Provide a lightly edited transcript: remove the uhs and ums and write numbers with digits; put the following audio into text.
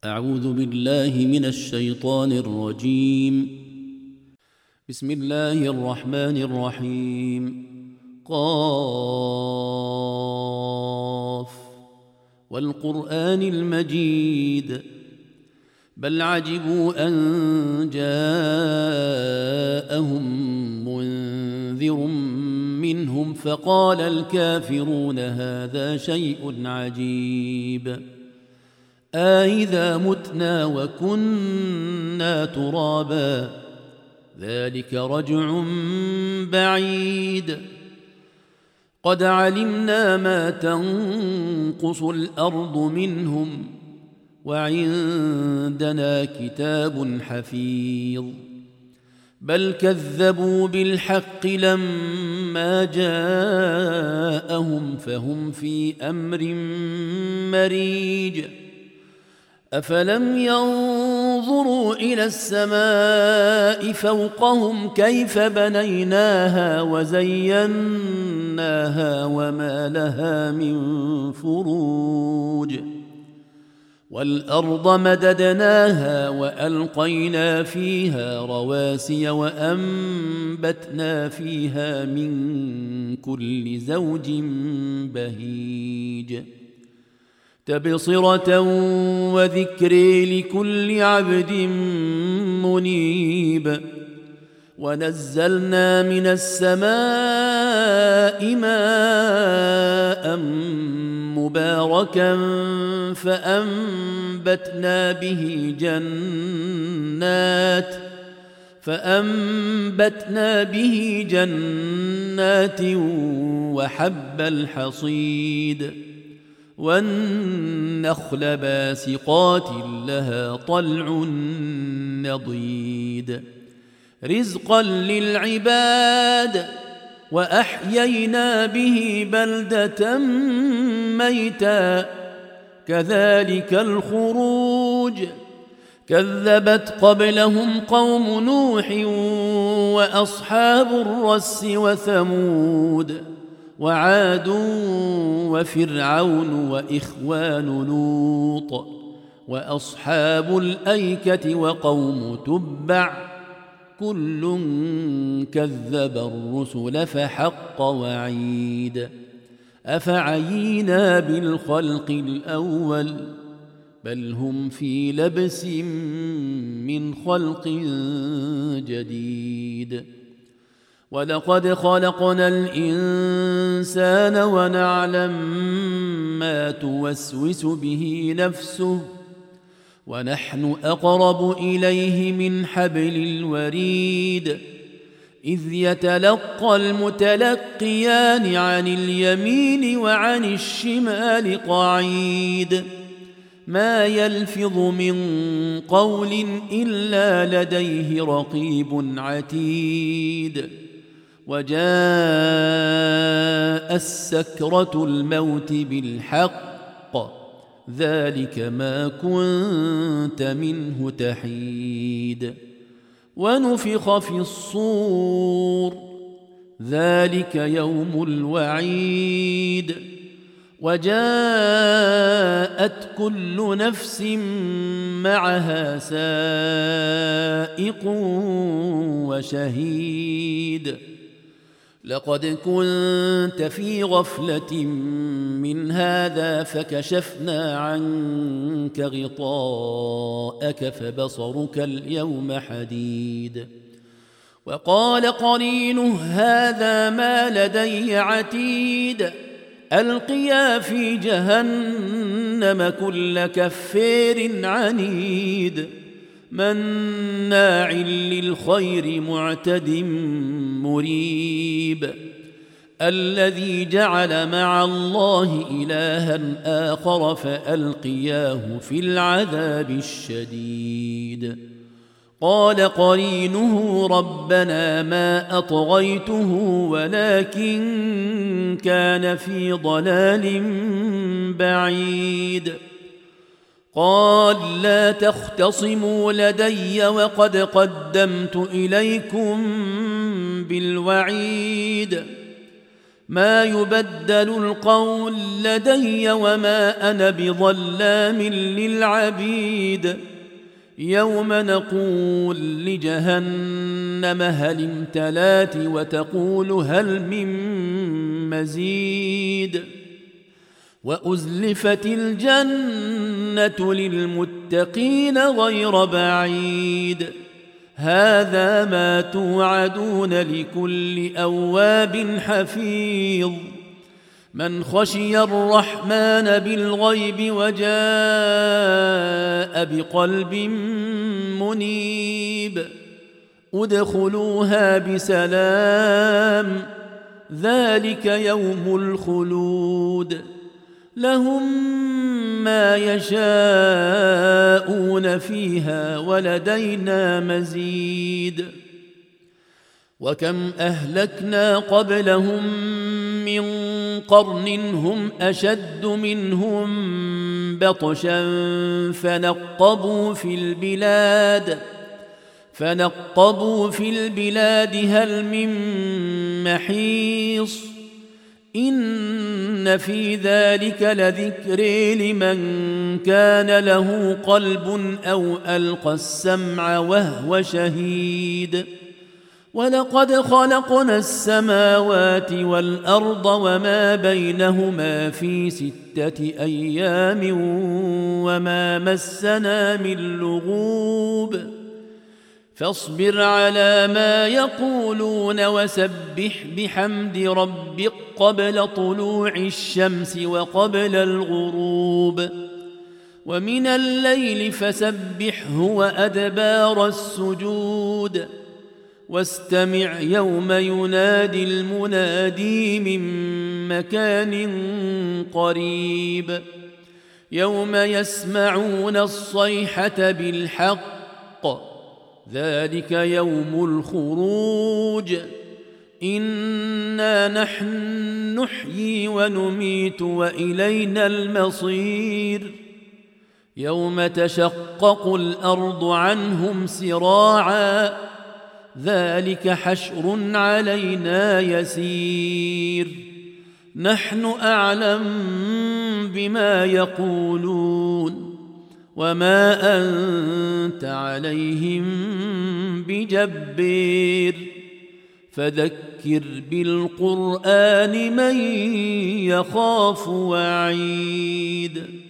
أعوذ بالله من الشيطان الرجيم. بسم الله الرحمن الرحيم. قاف والقرآن المجيد بل عجبوا أن جاءهم منذر منهم فقال الكافرون هذا شيء عجيب أإذا متنا وكنا ترابا ذلك رجع بعيد قد علمنا ما تنقص الأرض منهم وعندنا كتاب حفيظ بل كذبوا بالحق لما جاءهم فهم في أمر مريج أفلم ينظروا إلى السماء فوقهم كيف بنيناها وزيناها وما لها من فروج والأرض مددناها وألقينا فيها رواسي وأنبتنا فيها من كل زوج بهيج تبصرة وذكر لكل عبد منيب ونزلنا من السماء ماء مباركا فأنبتنا به جنات وحب الحصيد والنخل باسقات لها طلع نضيد رزقا للعباد وأحيينا به بلدة ميتا كذلك الخروج كذبت قبلهم قوم نوح وأصحاب الرس وثمود وعاد وفرعون وإخوان لوط وأصحاب الأيكة وقوم تبع كل كذب الرسل فحق وعيد أفعينا بالخلق الأول بل هم في لبس من خلق جديد ولقد خلقنا الإنسان ونعلم ما توسوس به نفسه ونحن أقرب إليه من حبل الوريد إذ يتلقى المتلقيان عن اليمين وعن الشمال قعيد ما يلفظ من قول إلا لديه رقيب عتيد وجاء السكرة الموت بالحق ذلك ما كنت منه تحيد ونفخ في الصور ذلك يوم الوعيد وجاءت كل نفس معها سائق وشهيد لقد كنت في غفلة من هذا فكشفنا عنك غطاءك فبصرك اليوم حديد وقال قرينه هذا ما لدي عتيد ألقيا في جهنم كل كفار عنيد مناع للخير معتد مريب الذي جعل مع الله إلها آخر فألقياه في العذاب الشديد قال قرينه ربنا ما أطغيته ولكن كان في ضلال بعيد قال لا تختصموا لدي وقد قدمت إليكم بالوعيد ما يبدل القول لدي وما أنا بظلام للعبيد يوم نقول لجهنم هل امتلات وتقول هل من مزيد وأزلفت الجنة للمتقين غير بعيد هذا ما توعدون لكل أواب حفيظ من خشي الرحمن بالغيب وجاء بقلب منيب ادخلوها بسلام ذلك يوم الخلود لهم ما يشاءون فيها ولدينا مزيد وكم أهلكنا قبلهم من قرن هم أشد منهم بطشا فنقبوا في البلاد هل من محيص إن في ذلك لذكر لمن كان له قلب أو ألقى السمع وهو شهيد ولقد خلقنا السماوات والأرض وما بينهما في 6 أيام وما مسنا من لغوب فاصبر على ما يقولون وسبح بحمد ربك قبل طلوع الشمس وقبل الغروب ومن الليل فسبحه وأدبار السجود واستمع يوم ينادي المنادي من مكان قريب يوم يسمعون الصيحة بالحق ذلك يوم الخروج إنا نحن نحيي ونميت وإلينا المصير يوم تشقق الأرض عنهم سراعا ذلك حشر علينا يسير نحن أعلم بما يقولون وما أنت عليهم بجبير فذكر بالقرآن من يخاف وعيد